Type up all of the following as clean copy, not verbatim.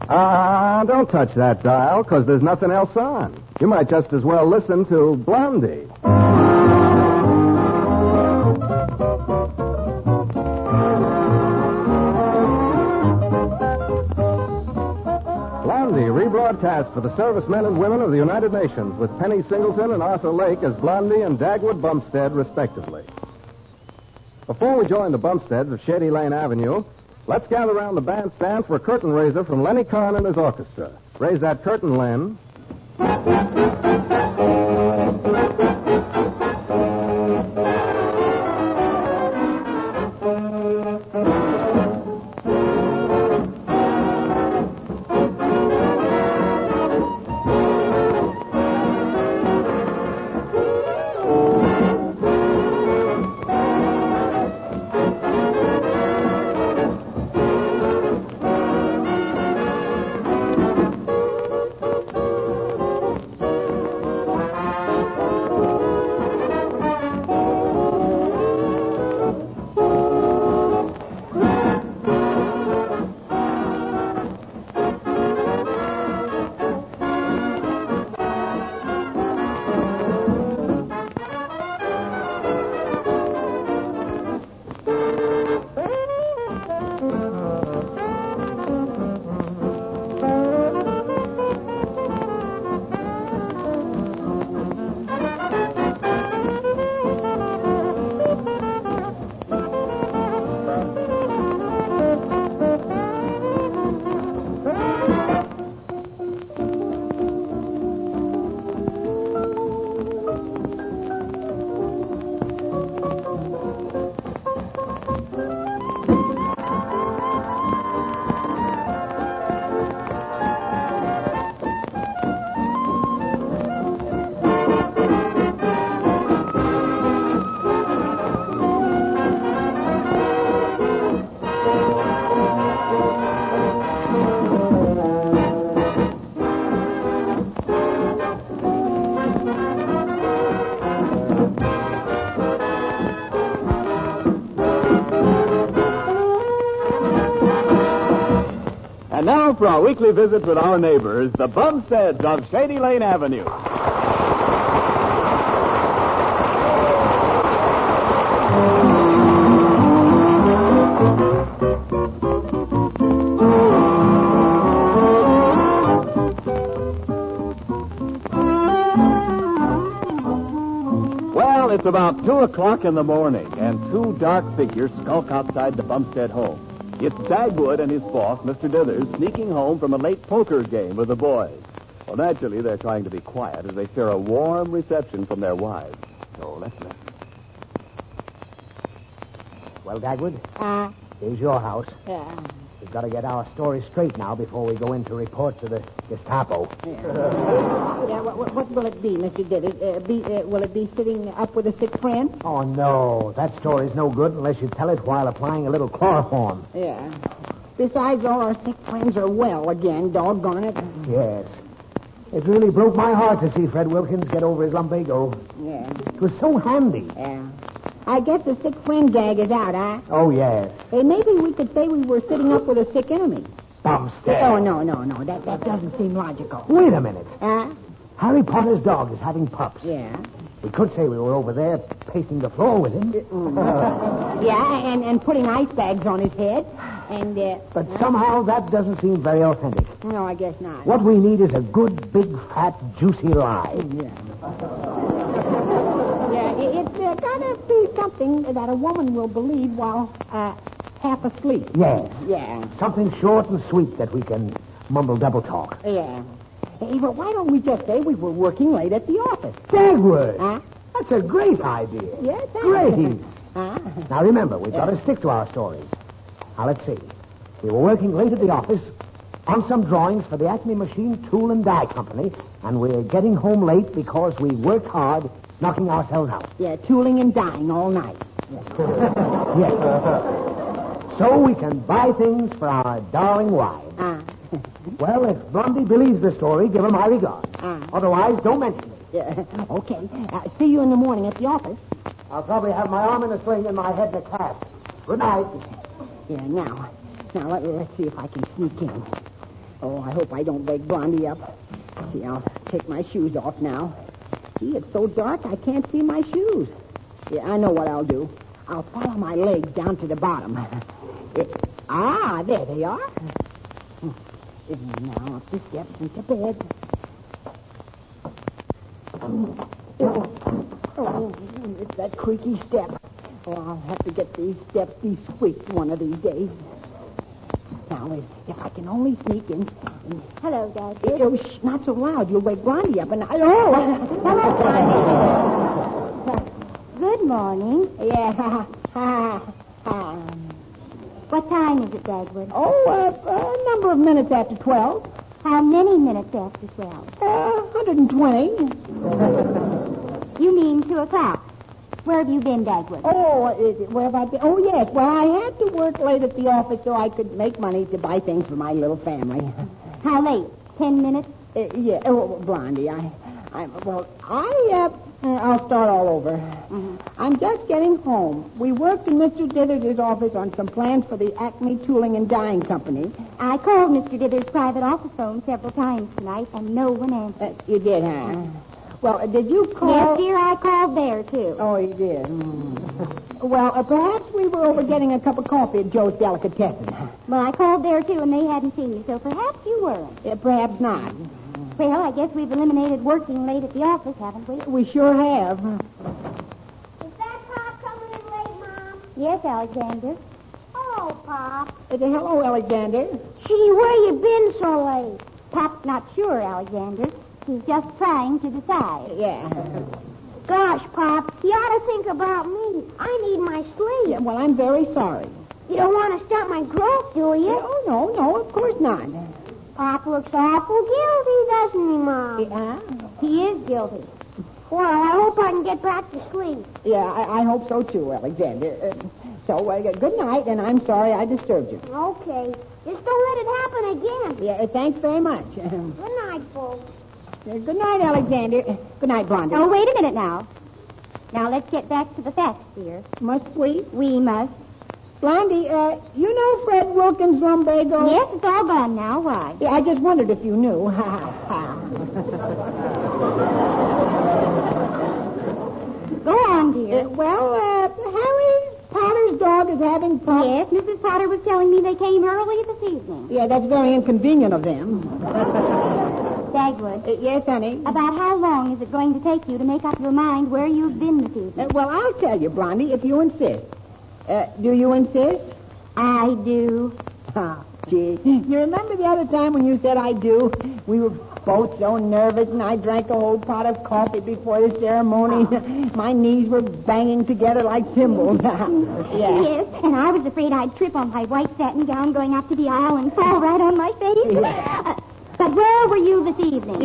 Don't touch that dial, because there's nothing else on. You might just as well listen to Blondie. Blondie, rebroadcast for the servicemen and women of the United Nations, with Penny Singleton and Arthur Lake as Blondie and Dagwood Bumstead, respectively. Before we join the Bumsteads of Shady Lane Avenue, let's gather around the bandstand for a curtain raiser from Lenny Kahn and his orchestra. Raise that curtain, Len. And now for our weekly visit with our neighbors, the Bumsteads of Shady Lane Avenue. Well, it's about 2 o'clock in the morning, and two dark figures skulk outside the Bumstead home. It's Dagwood and his boss, Mr. Dithers, sneaking home from a late poker game with the boys. Well, naturally, they're trying to be quiet as they share a warm reception from their wives. So let's listen. Well, Dagwood? Here's your house. Yeah. We've got to get our story straight now before we go in to report to the Gestapo. Yeah, what will it be, Mr. Dithers? Will it be sitting up with a sick friend? Oh, no. That story's no good unless you tell it while applying a little chloroform. Yeah. Besides, all our sick friends are well again, doggone it. Yes. It really broke my heart to see Fred Wilkins get over his lumbago. Yeah. It was so handy. Yeah. I guess the sick friend gag is out, huh? Oh, yes. Hey, maybe we could say we were sitting up with a sick enemy. Bumstead. Oh, no. That doesn't seem logical. Wait a minute. Huh? Harry Potter's dog is having pups. Yeah. We could say we were over there pacing the floor with him. Yeah, and putting ice bags on his head. And, But somehow that doesn't seem very authentic. No, I guess not. What we need is a good, big, fat, juicy lie. Yeah. Yeah, it's gotta be something that a woman will believe while half asleep. Yes. Yeah. Something short and sweet that we can mumble double talk. Yeah. Hey, but why don't we just say we were working late at the office? Dagwood! Huh? That's a great idea. Yes, Great. Huh? Now remember, we've got to stick to our stories. Now let's see. We were working late at the office on some drawings for the Acme Machine Tool and Die Company, and we're getting home late because we worked hard knocking ourselves out. Yeah, tooling and dying all night. Yes. So we can buy things for our darling wives. Well, if Blondie believes the story, give her my regards. Otherwise, don't mention it. Yeah. Okay. See you in the morning at the office. I'll probably have my arm in a sling and my head in a cast. Good night. Yeah, now let's see if I can sneak in. Oh, I hope I don't wake Blondie up. See, I'll take my shoes off now. Gee, it's so dark I can't see my shoes. Yeah, I know what I'll do. I'll follow my legs down to the bottom. There they are. Now up the steps into bed. Oh, it's that creaky step. Oh, I'll have to get these steps de-squeaked one of these days. Now, if I can only sneak in. Hello, Dad. Oh, shh, not so loud. You'll wake Blondie up. Hello, Blondie. Good morning. Yeah. What time is it, Dagwood? A number of minutes after 12. How many minutes after 12? 120. You mean 2 o'clock. Where have you been, Dagwood? Where have I been? Oh, yes. Well, I had to work late at the office so I could make money to buy things for my little family. How late? 10 minutes? Yeah. Oh, Blondie, I'll start all over. Mm-hmm. I'm just getting home. We worked in Mr. Dithers' office on some plans for the Acme Tooling and Dyeing Company. I called Mr. Dithers' private office phone several times tonight, and no one answered. You did, huh? Well, did you call? Yes, dear, I called there, too. Oh, you did. Well, perhaps we were over getting a cup of coffee at Joe's Delicatessen. Well, I called there, too, and they hadn't seen you, so perhaps you weren't. Perhaps not. Well, I guess we've eliminated working late at the office, haven't we? We sure have. Is that Pop coming in late, Mom? Yes, Alexander. Oh, Pop. Hello, Alexander. Gee, where you been so late? Pop's not sure, Alexander. He's just trying to decide. Yeah. Gosh, Pop, you ought to think about me. I need my sleep. Yeah, well, I'm very sorry. You don't want to start my growth, do you? Oh, no, of course not. Pop looks awful guilty, doesn't he, Mom? Yeah? He is guilty. Well, I hope I can get back to sleep. Yeah, I hope so, too, Alexander. Good night, and I'm sorry I disturbed you. Okay. Just don't let it happen again. Yeah, thanks very much. Good night, folks. Good night, Alexander. Good night, Blondie. Oh, wait a minute now. Now, let's get back to the facts, dear. Must we? We must. Blondie, you know Fred Wilkins' lumbago? Yes, it's all gone now. Why? Yeah, I just wondered if you knew. Go on, dear. Harry Potter's dog is having problems. Yes, Mrs. Potter was telling me they came early this evening. Yeah, that's very inconvenient of them. Dagwood. Yes, honey? About how long is it going to take you to make up your mind where you've been this evening? Well, I'll tell you, Blondie, if you insist. Do you insist? I do. Gee. You remember the other time when you said I do? We were both so nervous, and I drank a whole pot of coffee before the ceremony. My knees were banging together like cymbals. Yeah. Yes, and I was afraid I'd trip on my white satin gown going up to the aisle and fall right on my face. Yeah. But where were you this evening?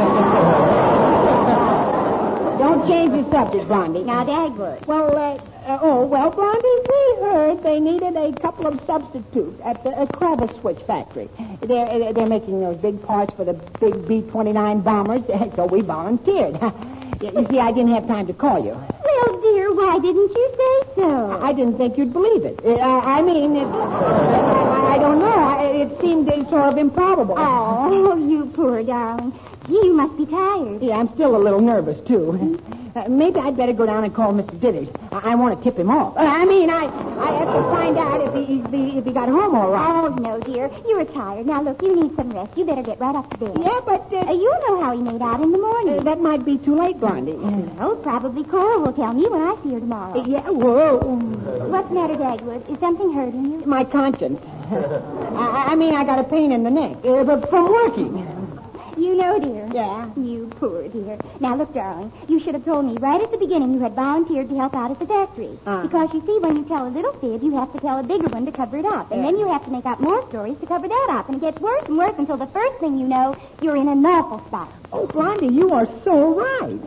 Don't change the subject, Blondie. Now, Dagwood. Well, Blondie, we heard they needed a couple of substitutes at the Crevice Switch factory. They're making those big parts for the big B-29 bombers, so we volunteered. You see, I didn't have time to call you. Well, dear, why didn't you say so? I didn't think you'd believe it. I don't know. It seemed sort of improbable. Oh, you poor darling. Gee, you must be tired. Yeah, I'm still a little nervous, too. Maybe I'd better go down and call Mr. Dithers. I want to tip him off. I have to find out if he got home all right. Oh, no, dear. You're tired. Now, look, you need some rest. You better get right up to bed. Yeah, but... you know how he made out in the morning. That might be too late, Blondie. No, probably Cora will tell me when I see her tomorrow. Yeah, whoa. What's the matter, Dagwood? Is something hurting you? My conscience. I got a pain in the neck. But from working. You know, dear. Yeah? You poor dear. Now, look, darling, you should have told me right at the beginning you had volunteered to help out at the factory. Because, you see, when you tell a little fib, you have to tell a bigger one to cover it up. And then you have to make up more stories to cover that up. And it gets worse and worse until the first thing you know, you're in an awful spot. Oh, Blondie, you are so right.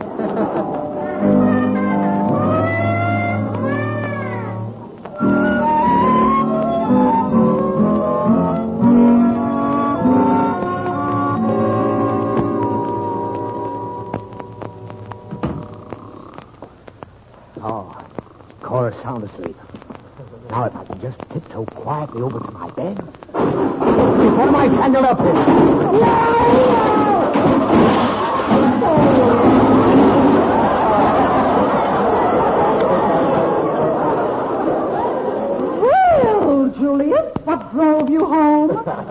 Cora's sound asleep. Now, if I can just tiptoe quietly over to my bed. What am I tangled up in? Well, Julius, what drove you home?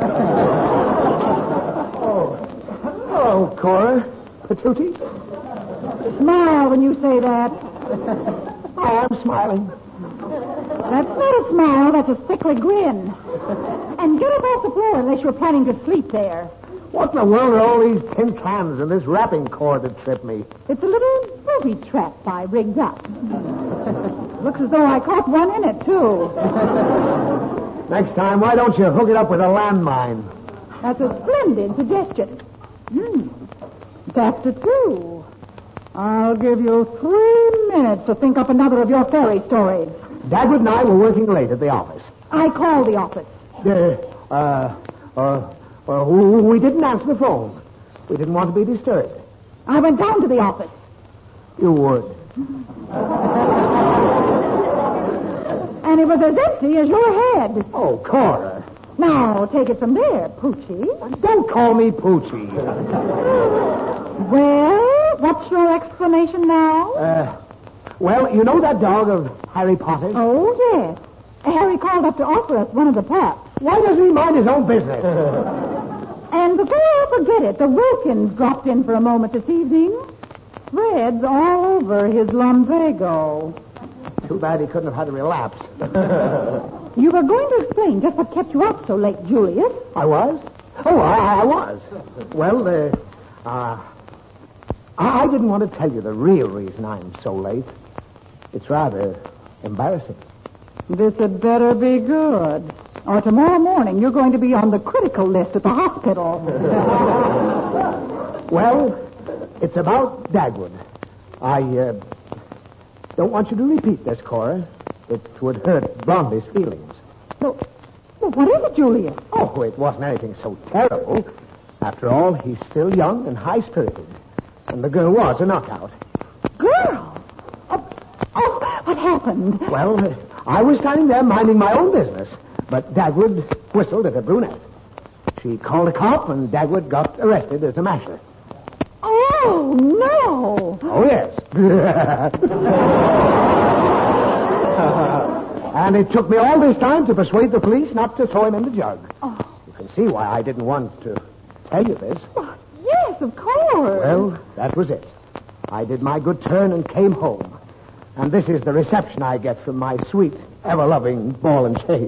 Oh, Cora. Patootie. Smile when you say that. I am smiling. That's not a smile, that's a sickly grin. And get up off the floor unless you're planning to sleep there. What in the world are all these tin cans and this wrapping cord that tripped me? It's a little booby trap I rigged up. Looks as though I caught one in it, too. Next time, why don't you hook it up with a landmine? That's a splendid suggestion. Chapter 2. I'll give you 3 minutes to think up another of your fairy stories. Dagwood and I were working late at the office. I called the office. We didn't answer the phone. We didn't want to be disturbed. I went down to the office. You would. And it was as empty as your head. Oh, Cora. Now, take it from there, Poochie. Don't call me Poochie. Well, what's your explanation now? Well, you know that dog of Harry Potter's? Oh, yes. Harry called up to offer us one of the pups. Why doesn't he mind his own business? And before I forget it, the Wilkins dropped in for a moment this evening. Threads all over his lumbago. Too bad he couldn't have had a relapse. You were going to explain just what kept you up so late, Julius. I was? Oh, I was. Well, I didn't want to tell you the real reason I'm so late. It's rather embarrassing. This had better be good. Or tomorrow morning you're going to be on the critical list at the hospital. Well, it's about Dagwood. I don't want you to repeat this, Cora. It would hurt Blondie's feelings. Well, what is it, Julius? Oh, it wasn't anything so terrible. After all, he's still young and high-spirited. And the girl was a knockout. Girl? Oh, what happened? Well, I was standing there minding my own business, but Dagwood whistled at a brunette. She called a cop, and Dagwood got arrested as a masher. Oh, no. Oh, yes. And it took me all this time to persuade the police not to throw him in the jug. Oh. You can see why I didn't want to tell you this. Oh, yes, of course. Well, that was it. I did my good turn and came home. And this is the reception I get from my sweet, ever-loving ball and chain.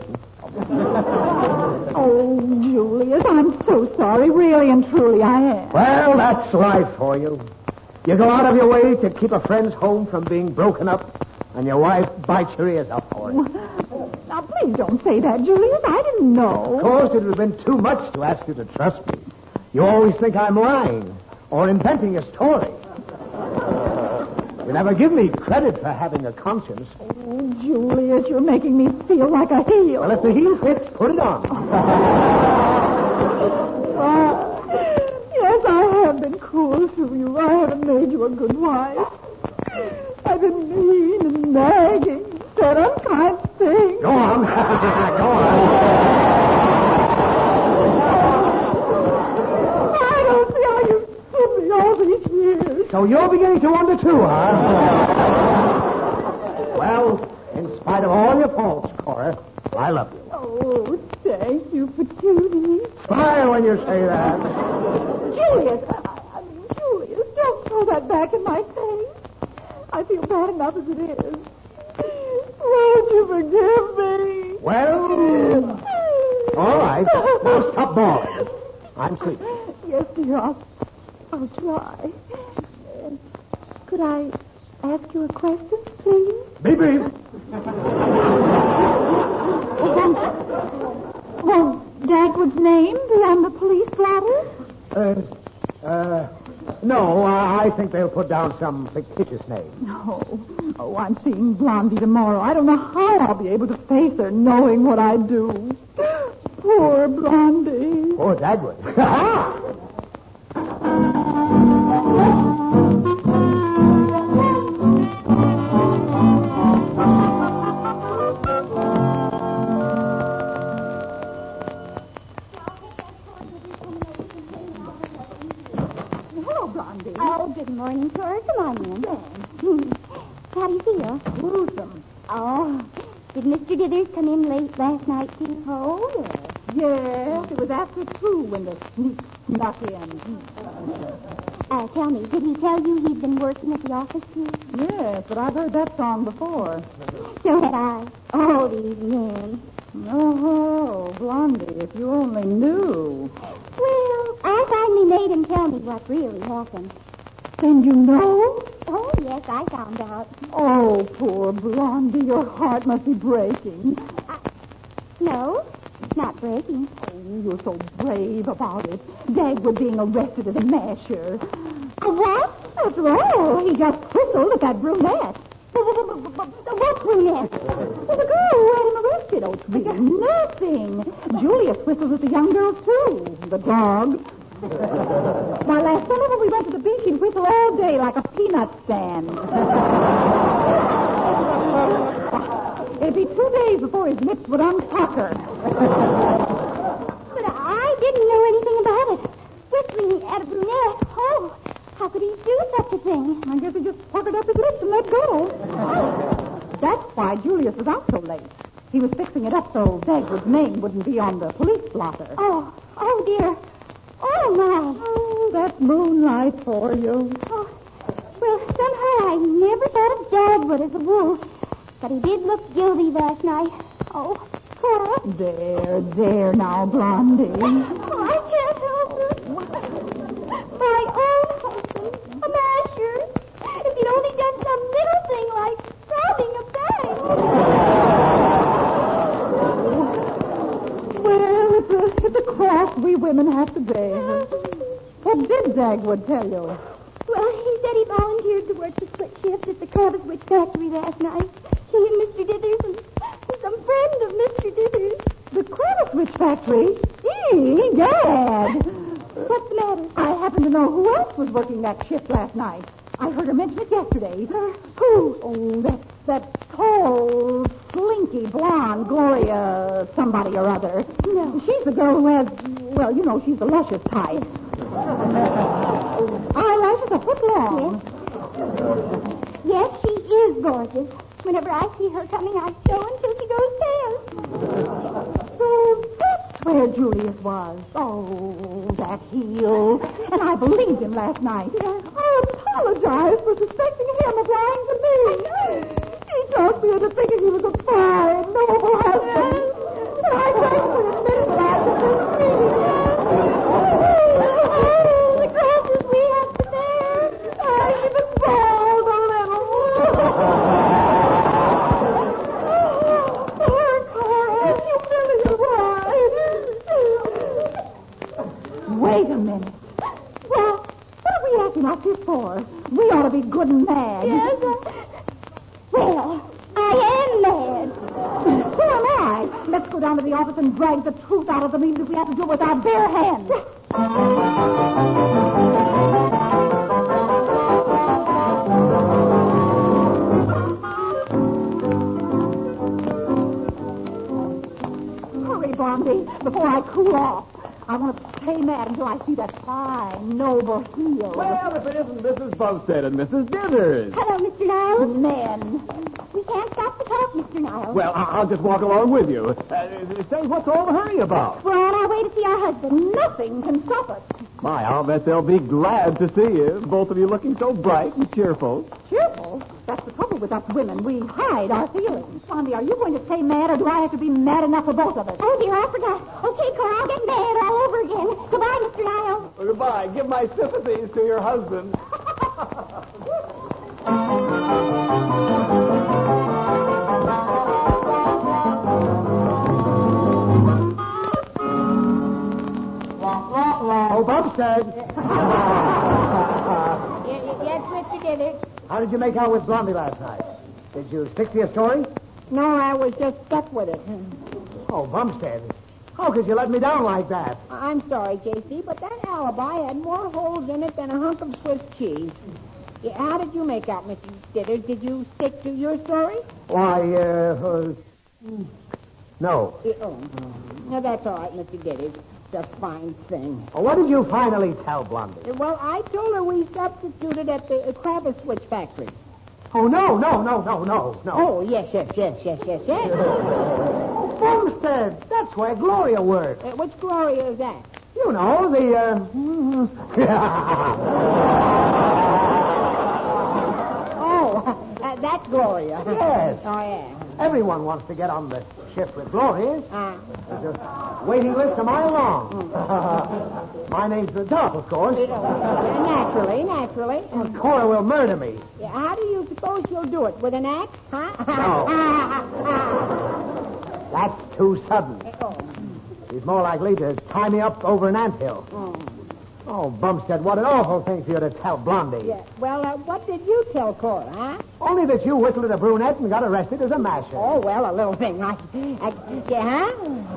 Oh, Julius, I'm so sorry. Really and truly, I am. Well, that's life for you. You go out of your way to keep a friend's home from being broken up, and your wife bites your ears up for it. Now, please don't say that, Julius. I didn't know. Of course, it would have been too much to ask you to trust me. You always think I'm lying or inventing a story. You never give me credit for having a conscience. Oh, Julius, you're making me feel like a heel. Well, if the heel fits, put it on. Yes, I have been cruel to you. I haven't made you a good wife. I've been mean and nagging, said unkind things. Go on. Go on. I don't see how you stood me all these years. So you're beginning to wonder too, huh? Well, in spite of all your faults, Cora, I love you. Oh, thank you, Patootie. Smile when you say that. Julius, Julius, don't throw that back in my face. I feel bad enough as it is. Won't you forgive me? Well, all right. Now stop bawling. I'm sleepy. Yes, dear, I'll try. Could I ask you a question, please? Be brief. Won't Dagwood's name be on the police blotter? No, I think they'll put down some fictitious name. No. Oh, I'm seeing Blondie tomorrow. I don't know how I'll be able to face her knowing what I do. Poor Blondie. Poor Dagwood. Blondie. Oh, good morning, Cora. Come on in. How do you feel? Gruesome. Oh, did Mr. Dithers come in late last night, too? Oh, yes. Yes, it was after 2 when the sneak snuck in. Tell me, did he tell you he'd been working at the office, too? Yes, but I've heard that song before. So had I. All these men. Oh, Blondie, if you only knew. Well, I finally made him tell me what really happened. Then you know? Oh, yes, I found out. Oh, poor Blondie, your heart must be breaking. No, it's not breaking. Oh, you're so brave about it. Dagwood being arrested as a masher. A what? After all, he just whistled at that brunette. What brunette? Well, the girl who had him arrested. Oh, it's really nothing. Julius whistles at the young girl, too. The dog. Why, last summer when we went to the beach, he'd whistle all day like a peanut stand. It'd be 2 days before his lips would unpucker. But I didn't know anything about it. Whistling at a brunette. Oh, how could he do such a thing? I guess he just puckered up his lips and let go. That's why Julius was out so late. He was fixing it up so Dagwood's name wouldn't be on the police blotter. Oh, dear. Oh, my. Oh, that's moonlight for you. Oh, well, somehow I never thought of Dagwood as a wolf. But he did look guilty last night. Oh, Cora. There now, Blondie. Oh, I can't help it. My own husband, a masher. If he'd only done some little thing like robbing a bank. Well, it's a cross we women have to bear. What did Dagwood tell you? Well, he said he volunteered to work the split shift at the Crabberswitch factory last night. He and Mr. Dithers and some friend of Mr. Dithers. The Crabberswitch factory? Egad! What's the matter? I happen to know who else was working that shift last night. I heard her mention it yesterday. Who? Oh, that tall, slinky, blonde Gloria somebody or other. No. She's the girl who has, well, you know, she's the luscious type. Eyelashes a foot long. Yes, she is gorgeous. Whenever I see her coming, I sew until she goes pale. So that's where Julius was. Oh, that heel. And I believed him last night. I apologize for suspecting him of lying to me. He talked me into thinking he was a fine, noble husband. But I tried to admit that I was mistreating him. The crosses we have to bear. I even bawled a little. Poor Cora, humiliated. Wait a minute. Well, what are we acting like this for? We ought to be good and mad. Yes. Well, I am mad. So am I. Let's go down to the office and drag the truth out of them, even if we have to do it with our bare hands. Hurry, Blondie, before I cool off. I want to stay mad until I see that fine, noble heel. Well, if it isn't Mrs. Bumstead and Mrs. Dithers. Hello, Mr. Niles. Men. We can't stop to talk, Mr. Niles. Well, I'll just walk along with you. Say, what's all the hurry about? We're on our way to see our husband. Nothing can stop us. My, I'll bet they'll be glad to see you. Both of you looking so bright and cheerful. Cheerful? That's the trouble with us women. We hide our feelings. Blondie, are you going to stay mad, or do I have to be mad enough for both of us? Oh, dear, I forgot. Okay, Cora, I'll get mad all over again. Goodbye, Mr. Niles. Well, goodbye. Give my sympathies to your husband. Oh, Bumstead. Yes, Mr. Dithers. How did you make out with Blondie last night? Did you stick to your story? No, I was just stuck with it. Oh, Bumstead. How could you let me down like that? I'm sorry, J.C., but that alibi had more holes in it than a hunk of Swiss cheese. Yeah, how did you make out, Mr. Dithers? Did you stick to your story? Why, no. Oh, no, that's all right, Mr. Dithers. a fine thing. Well, what did you finally tell Blondie? Well, I told her we substituted at the Kravis Switch factory. Oh, no. Oh, yes. Oh, Bumstead, that's where Gloria works. Which Gloria is that? You know, That's Gloria. Yes. Oh, yeah. Everyone wants to get on the shift with Gloria. There's a waiting list a mile long. My name's the top, of course. Naturally. And Cora will murder me. Yeah, how do you suppose she'll do it? With an axe? Huh? No. That's too sudden. She's more likely to tie me up over an anthill. Oh, Bumstead, what an awful thing for you to tell Blondie. Yeah. Well, what did you tell Cora, huh? Only that you whistled at a brunette and got arrested as a masher. Oh, well, a little thing. Yeah?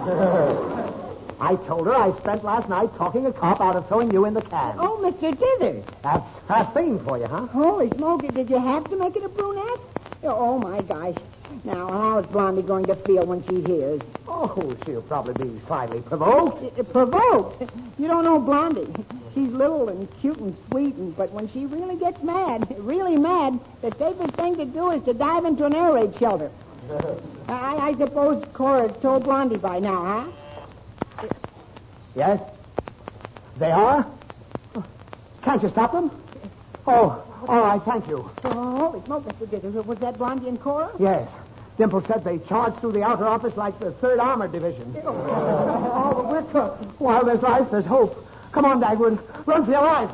I told her I spent last night talking a cop out of throwing you in the can. Oh, Mr. Dithers. That's fast thinking for you, huh? Holy smoke, did you have to make it a brunette? Oh, my gosh. Now, how is Blondie going to feel when she hears? Oh, she'll probably be slightly provoked. Provoked? You don't know Blondie. She's little and cute and sweet, but when she really gets mad, really mad, the safest thing to do is to dive into an air raid shelter. I suppose Cora's told Blondie by now, huh? Yes? They are? Can't you stop them? Oh, all right, thank you. Oh, holy smoke, Mr. Dithers. Was that Blondie and Cora? Yes. Dimple said they charged through the outer office like the 3rd Armored Division. Oh, but we're cooked. While there's life, there's hope. Come on, Dagwood. Run for your life.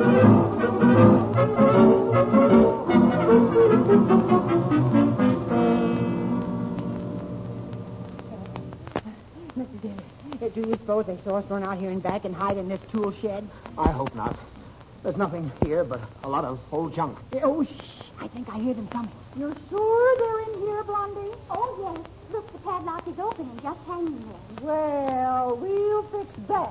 Mr. Dithers, do you suppose they saw us run out here and back and hide in this tool shed? I hope not. There's nothing here but a lot of old junk. Oh, shh. I think I hear them coming. You're sure they're in here, Blondie? Oh, yes. Look, the padlock is open and just hanging there. Well, we'll fix that.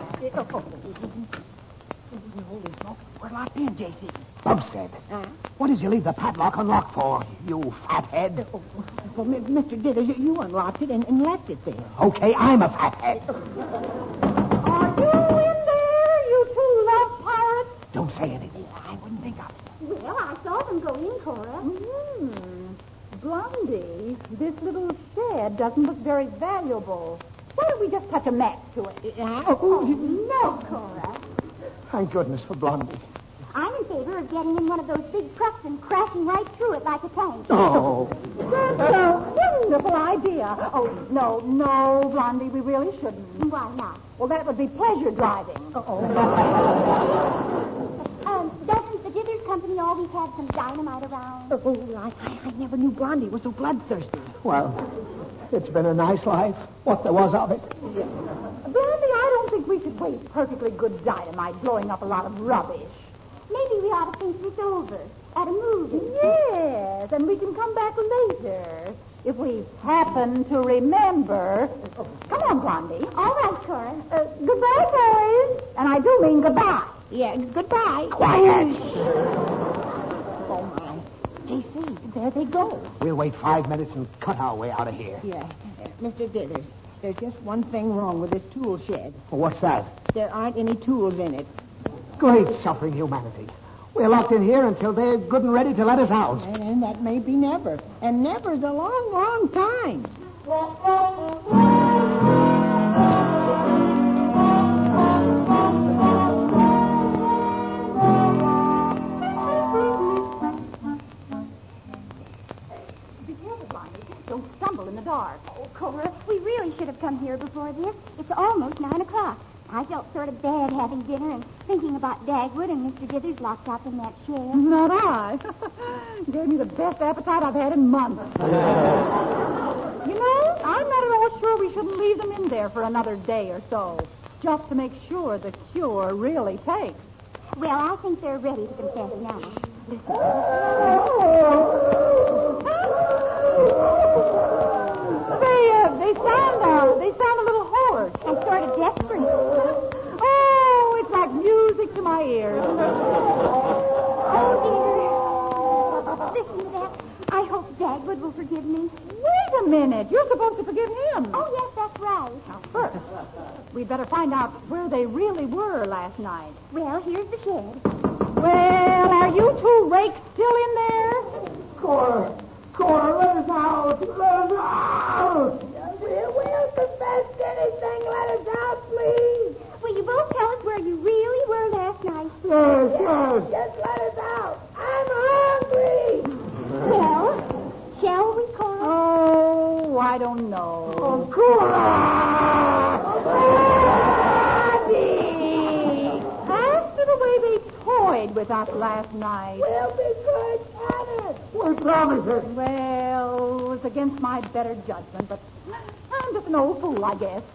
Holy smoke. We're locked in, J.C. Bumstead, what did you leave the padlock unlocked for, you fathead? Well, Mr. Dithers, you unlocked it and left it there. Okay, I'm a fathead. Are you in there, you two love pirates? Don't say anything. I wouldn't think of it. Well, I saw them go in, Cora. Blondie, this little shed doesn't look very valuable. Why don't we just touch a match to it? No, Cora. Thank goodness for Blondie. I'm in favor of getting in one of those big trucks and crashing right through it like a tank. Oh. That's a wonderful idea. Oh, no, Blondie, we really shouldn't. Why not? Well, that would be pleasure driving. Doesn't the Dithers Company always have some dynamite around? I never knew Blondie was so bloodthirsty. Well, it's been a nice life, what there was of it. Blondie, I don't think we should waste perfectly good dynamite blowing up a lot of rubbish. Maybe we ought to think this over at a movie. Yes, and we can come back later if we happen to remember. Come on, Blondie. All right, Cora. Goodbye, boys. And I do mean goodbye. Yeah, goodbye. Quiet. Oh, my. J.C., there they go. We'll wait 5 minutes and cut our way out of here. Yeah. Mr. Dithers, there's just one thing wrong with this tool shed. Well, what's that? There aren't any tools in it. Great suffering humanity. We're locked in here until they're good and ready to let us out. And that may be never. And never's a long, long time. Be careful, Blondie. Don't stumble in the dark. Oh, Cora, we really should have come here before this. It's almost 9 o'clock. I felt sort of bad having dinner and thinking about Dagwood and Mr. Dithers locked up in that shed. Not I. Gave me the best appetite I've had in months. I'm not at all sure we shouldn't leave them in there for another day or so, just to make sure the cure really takes. Well, I think they're ready to confess now. They sound a little hoarse. And sort of desperate. Oh, it's like music to my ears. Oh, dear. Listen to that. I hope Dagwood will forgive me. Wait a minute. You're supposed to forgive him. Oh, yes, that's right. Now, first, We'd better find out where they really were last night. Well, here's the shed. Well, are you two rakes still in there? Cora, let us out. Let us out. We'll confess anything. Let us out, please. Will you both tell us where you really were last night? Yes. Just let us out. I'm hungry. Well, shall we, Cora? Oh, I don't know. Oh, Cora! After the way they toyed with us last night. We'll be good at it. We promise it. Well, it was against my better judgment, but I'm just an old fool, I guess.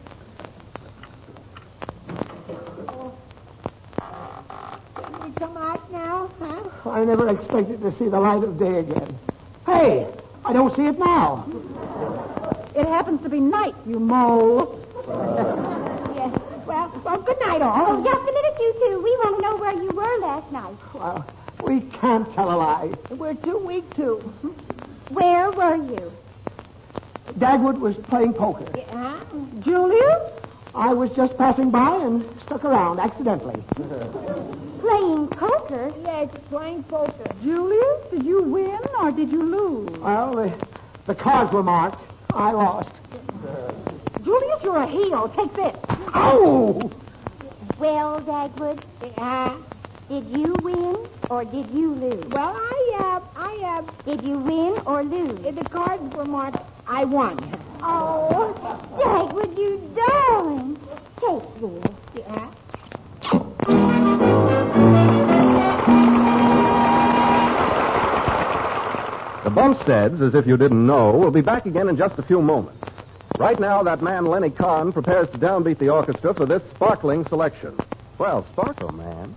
Can we come out now, huh? I never expected to see the light of day again. Hey, I don't see it now. It happens to be night, you mole. Yes. Well, good night, all. Oh, just a minute, you two. We want to know where you were last night. Well, we can't tell a lie. We're too weak to. Where were you? Dagwood was playing poker. Huh? Julius? I was just passing by and stuck around accidentally. Playing poker? Yes, playing poker. Julius, did you win or did you lose? Well, the cards were marked. I lost. Julius, you're a heel. Take this. Ow! Well, Dagwood, did you win or did you lose? Well, Did you win or lose? the cards were marked. I won. Oh, Dagwood, you darling. Take this. Yeah. The Bumsteads, as if you didn't know, will be back again in just a few moments. Right now, that man Lenny Kahn prepares to downbeat the orchestra for this sparkling selection. Well, sparkle, man.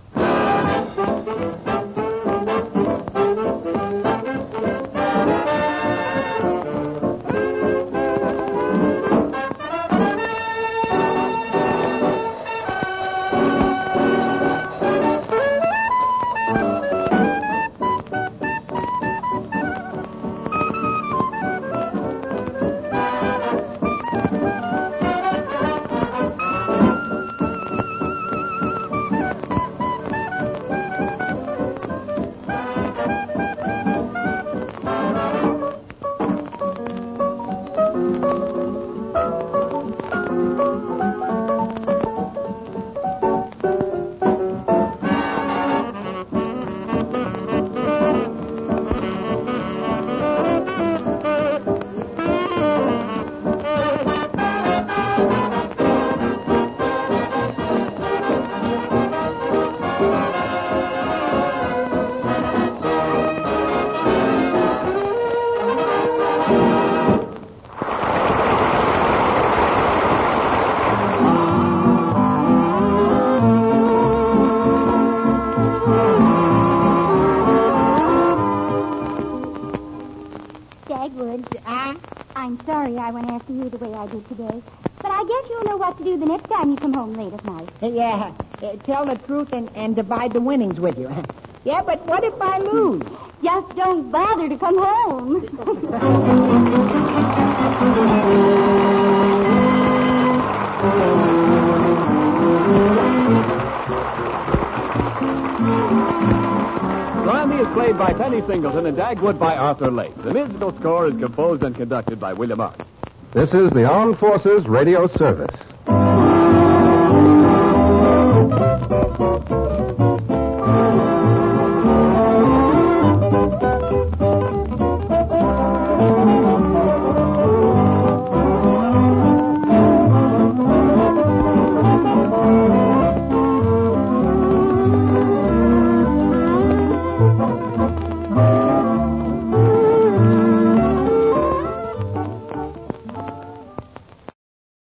I'm sorry I went after you the way I did today. But I guess you'll know what to do the next time you come home late at night. Yeah. Tell the truth and divide the winnings with you. Yeah, but what if I lose? Just don't bother to come home. Blondie is played by Penny Singleton and Dagwood by Arthur Lake. The musical score is composed and conducted by William Arndt. This is the Armed Forces Radio Service.